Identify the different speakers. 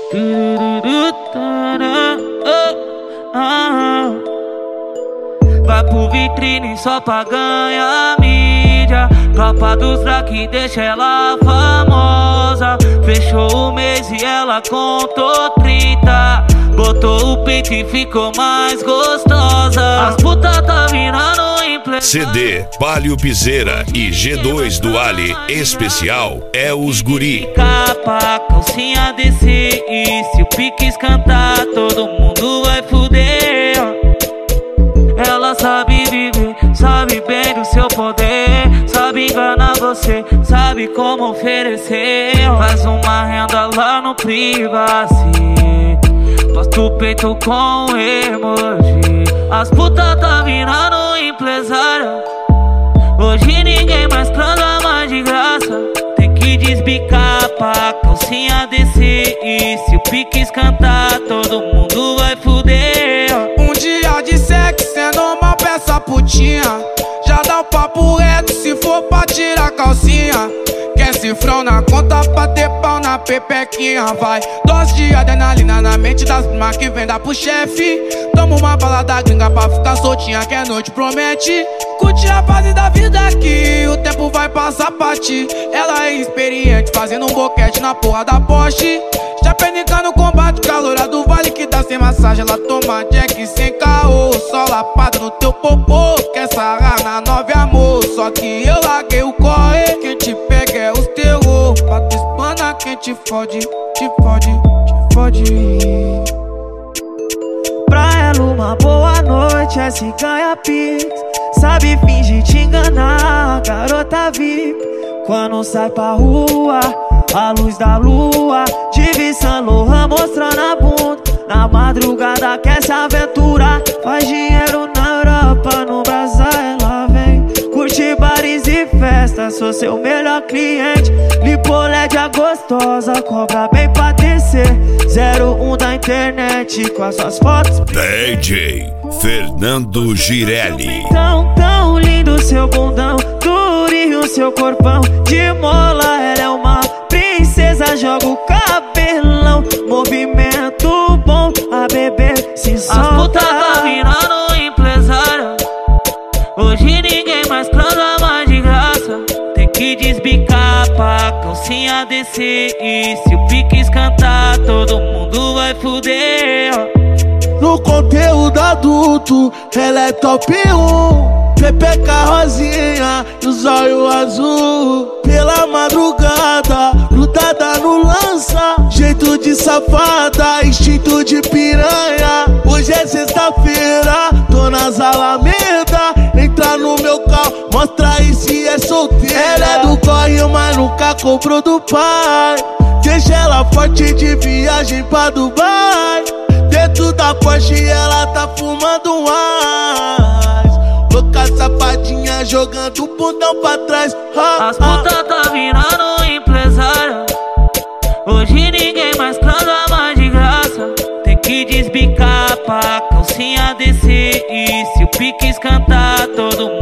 Speaker 1: Vai pro vitrine só pra ganhar mídia. Tropa dos Drake deixa ela famosa. Fechou o mês e ela contou 30. Botou o peito e ficou mais gostosa. As putas tá virando empresa.
Speaker 2: CD, Palio Piseira e G2 do Ali especial é os guri.
Speaker 1: Capa, calcinha descer. E se o Piques cantar, todo mundo vai fuder. Ela sabe viver, sabe bem do seu poder. Sabe enganar você, sabe como oferecer. Faz uma renda lá no Privacy. Posta o peito com emoji. As putas tá virando empresária. Hoje ninguém mais transa mais de graça. Tem que desbicar pra calcinha descer. E se o Piques cantar, todo mundo vai fuder.
Speaker 3: Um dia de sexo é normal, peça putinha. Já dá o papo reto se for pra tirar calcinha. Quer cifrão na conta pra ter pau na pepequinha, vai. Dose de adrenalina na mente das primas que venda pro chefe. Toma uma bala da gringa pra ficar soltinha que a noite promete. Curte a fase da vida que o tempo vai passar pra ti. Ela é experiente fazendo um boquete na porra da Porsche. Já penica no combate, caloura do vale que dá sem massagem. Ela toma jack sem caô, só lapada no teu popô. Quer sarrar na 9 amor, só que eu larguei o corre. Quem te pega é os terror, pra tu espana quem te fode, te fode, te fode.
Speaker 4: Pra ela uma boa noite é se ganha pix. Sabe fingir te enganar, garota VIP. Quando sai pra rua, a luz da lua, de Saint Laurent mostrando a bunda. Na madrugada quer se aventurar, faz dinheiro na Europa, no Brasil ela vem. Curte bares e festas, sou seu melhor cliente. Lipolédia gostosa, cobra bem pra descer. 01 da internet com as suas fotos.
Speaker 2: DJ Fernando Girelli.
Speaker 4: Tão lindo seu bundão, durinho seu corpão. De mola ela é uma princesa, joga o cabelão. Movimento bom, a bebê se solta.
Speaker 1: As putas tá virando empresária. Hoje ninguém mais transa mais de graça. Tem que desbicar pra calcinha descer. E se o Piques cantar, todo mundo vai fuder.
Speaker 5: No conteúdo adulto, ela é top 1. Pepeca rosinha e os olhos azul. Pela madrugada, grudada no lança. Jeito de safada, instinto de piranha. Hoje é sexta-feira, tô nas Alameda. Entra no meu carro, mostra aí se é solteira. Ela é do corre, mas nunca comprou do pai. Deixa ela forte de viagem pra Dubai. Dentro da Porsche ela tá fumando um ice. Louca safadinha jogando o bundão pra trás.
Speaker 1: As putas tá virando empresária. Hoje ninguém mais transa mais de graça. Tem que desbicar pra calcinha descer. E se o Piques cantar, todo mundo